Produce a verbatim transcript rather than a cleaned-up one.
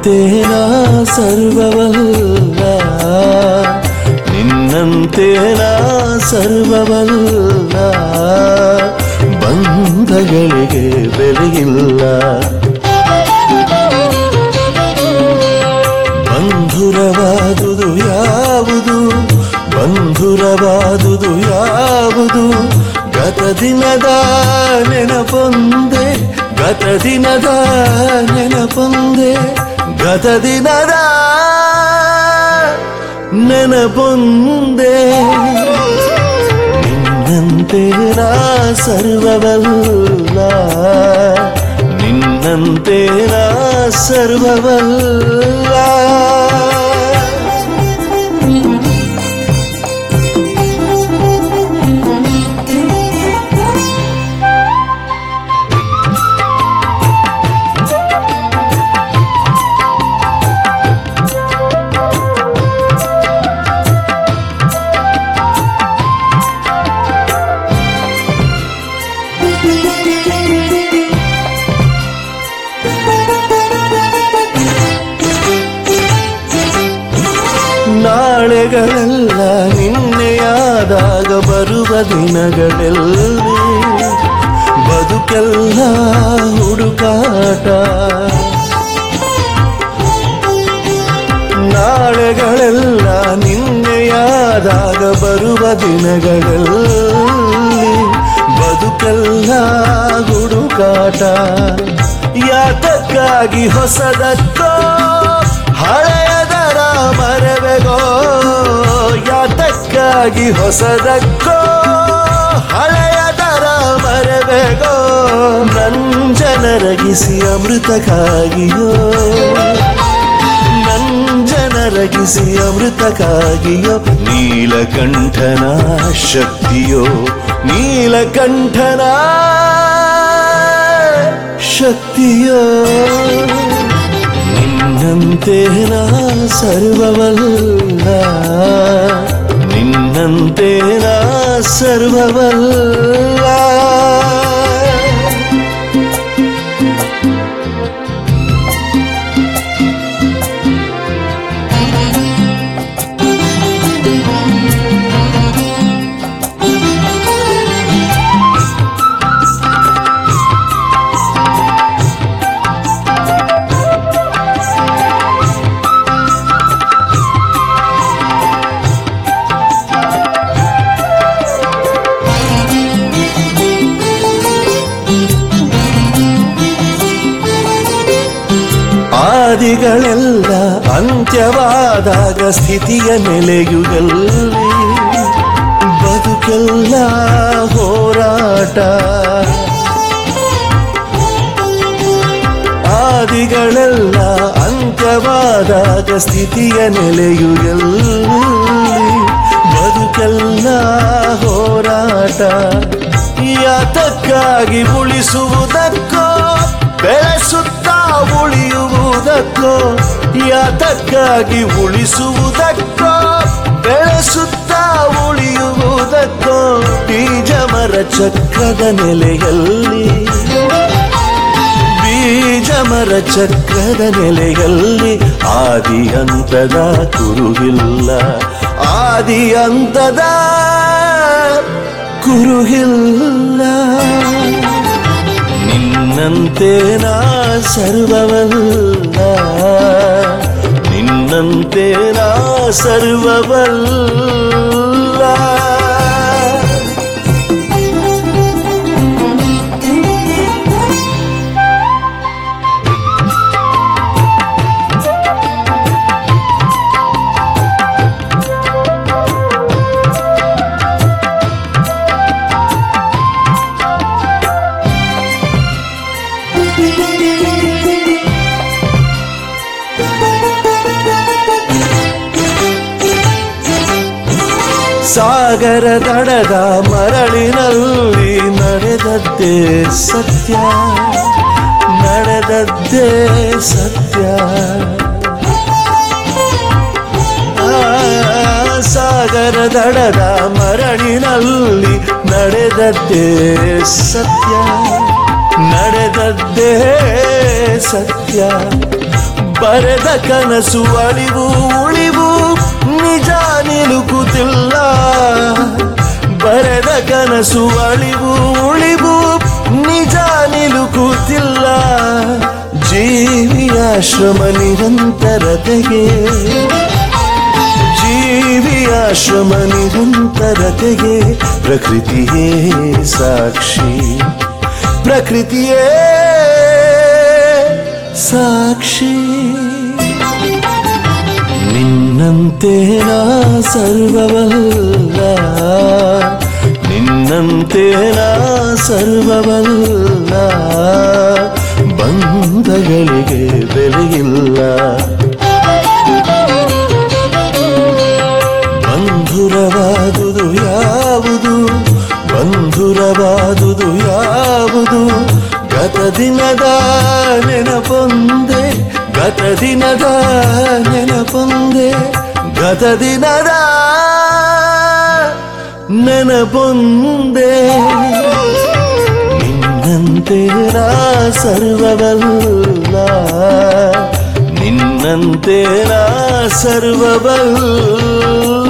ನಿನ್ನಂತೆ ನಾ ಸರ್ವವಲ್ಲ, ನಿನ್ನಂತೆ ನಾ ಸರ್ವವಲ್ಲ, ಬಂಧಗಳಿಗೆ ಬೆಲೆಯಿಲ್ಲ. ಬಂಧುರವಾದುದು ಯಾವುದು, ಬಂಧುರವಾದುದು ಯಾವುದು, ಗತ ದಿನದ ನೆನಪೊಂದೆ, ಗತ ದಿನದ ನೆನಪೊಂದೆ, ಗತ ದಿನದ ನೆನಪೊಂದೆ. ನಿನ್ನಂತೆ ನಾ ಸರ್ವವಲ್ಲ, ನಿನ್ನಂತೆ ನಾ ಸರ್ವವಲ್ಲ. ನಾಳೆಗಳೆಲ್ಲ ನಿನ್ನೆಯಾದಾಗ ಬರುವ ದಿನಗಳೆಲ್ಲಿ ಬದುಕೆಲ್ಲ ಹುಡುಕಾಟ. ನಾಳೆಗಳೆಲ್ಲ ನಿನ್ನೆಯಾದಾಗ ಬರುವ ದಿನಗಳೆಲ್ಲಿ ಬದುಕೆಲ್ಲ ಹುಡುಕಾಟ. ಯಾತಕ್ಕಾಗಿ ಹೊಸದಕ್ಕೋ ಹಳೆಯದರ ಮರವೆಗೋ, ಯಾತಕ್ಕಾಗಿ ಹೊಸದಕ್ಕೋ ಹಳೆಯದರ ಮರವೆಗೋ, ನಂಜನರಗಿಸಿ ಅಮೃತಕ್ಕಾಗಿಯೋ, ನಂಜನರಗಿಸಿ ಅಮೃತಕ್ಕಾಗಿಯೋ, ನೀಲಕಂಠನ ಶಕ್ತಿಯೋ, ನೀಲಕಂಠನ ಶಕ್ತಿಯೋ. ನಿನ್ನಂತೆ ನಾ ಸರ್ವವಲ್ಲ, ನಿನ್ನಂತೆ ನಾ ಸರ್ವವಲ್ಲ. ಆದಿಗಳೆಲ್ಲ ಅಂತ್ಯವಾದಾಗ ಸ್ಥಿತಿಯ ನೆಲೆಯುಗಲ್ಲಿ ಬದುಕೆಲ್ಲ ಹೋರಾಟ. ಆದಿಗಳೆಲ್ಲ ಅಂತ್ಯವಾದಾಗ ಸ್ಥಿತಿಯ ನೆಲೆಯುಗಲ್ಲಿ ಬದುಕೆಲ್ಲ ಹೋರಾಟ. ಯಾತಕ್ಕಾಗಿ ಉಳಿಸುವುದಕ್ಕೋ ಬೆಳೆಸುತ್ತಾ ಉಳಿಯುವುದಕ್ಕೋ, ಯಾತಕ್ಕಾಗಿ ಉಳಿಸುವುದಕ್ಕೋ ಬೆಳೆಸುತ್ತಾ ಉಳಿಯುವುದಕ್ಕೋ, ಬೀಜ ಮರ ಚಕ್ರದ ನೆಲೆಯಲ್ಲಿ, ಬೀಜ ಮರ ಚಕ್ರದ ನೆಲೆಯಲ್ಲಿ ಆದಿ ಅಂತದ ಕುರುಹಿಲ್ಲ, ಆದಿ ಅಂತದ ಕುರುಹಿಲ್ಲ. ನಿನ್ನಂತೆ ನಾ ಸರ್ವವಲ್ಲ, ನಿನ್ನಂತೆ ನಾ ಸರ್ವವಲ್ಲ. ಸಾಗರ ದಡದ ಮರಳಿನಲ್ಲಿ ನಡೆದದ್ದೇ ಸತ್ಯ, ನಡೆದದ್ದೇ ಸತ್ಯ. ಸಾಗರ ದಡದ ಮರಳಿನಲ್ಲಿ ನಡೆದದ್ದೇ ಸತ್ಯ, ನಡೆದದ್ದೇ ಸತ್ಯ. ಬರೆದ ಕನಸು ಅಳಿವು ಉಳಿವು ನಿಜ ನಿಲುಕುತ್ತಿಲ್ಲ. ಬರೆದ ಕನಸು ಅಳಿವು ಉಳಿವು ನಿಜ ನಿಲುಕುತ್ತಿಲ್ಲ. ಜೀವಿಯ ಶ್ರಮ ನಿರಂತರತೆಗೆ ಜೀವಿಯ ಶ್ರಮ ನಿರಂತರತೆಗೆ ಪ್ರಕೃತಿಯೇ ಸಾಕ್ಷಿ. ಪ್ರಕೃತಿಯೇ ಸಾಕ್ಷಿ. ನಿನ್ನಂತೆ ನಾ ಸರ್ವವಲ್ಲ, ನಿನ್ನಂತೆ ನಾ ಸರ್ವವಲ್ಲ. ಬಂಧಗಳಿಗೆ ಬೆಲೆಯಿಲ್ಲ. ಬಂಧುರವಾದುದು ಯಾವುದು, ಬಂಧುರವಾದುದು ಯಾವುದು? ಗತ ದಿನದ ನೆನಪೊಂದೆ, ಗತ ದಿನದ ನೆನಪೊಂದೆ, ಗತ ದಿನದ ನೆನಪೊಂದೆ. ನಿನ್ನಂತೆ ನಾ ಸರ್ವವಲ್ಲ, ನಿನ್ನಂತೆ ನಾ ಸರ್ವವಲ್ಲ.